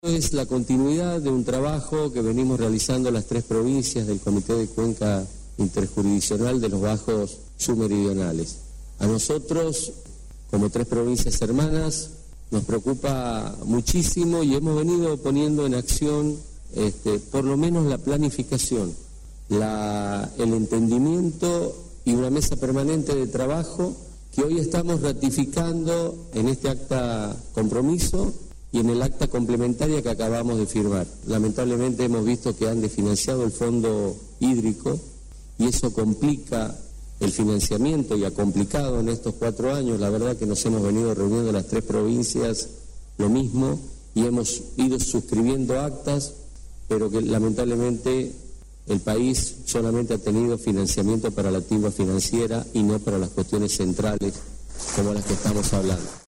Es la continuidad de un trabajo que venimos realizando las 3 provincias del Comité de Cuenca Interjurisdiccional de los Bajos Submeridionales. A nosotros, como 3 provincias hermanas, nos preocupa muchísimo y hemos venido poniendo en acción por lo menos la planificación, el entendimiento y una mesa permanente de trabajo que hoy estamos ratificando en este acta compromiso y en el acta complementaria que acabamos de firmar. Lamentablemente hemos visto que han desfinanciado el fondo hídrico y eso complica el financiamiento y ha complicado en estos 4 años. La verdad que nos hemos venido reuniendo las 3 provincias lo mismo y hemos ido suscribiendo actas, pero que lamentablemente el país solamente ha tenido financiamiento para la timba financiera y no para las cuestiones centrales como las que estamos hablando.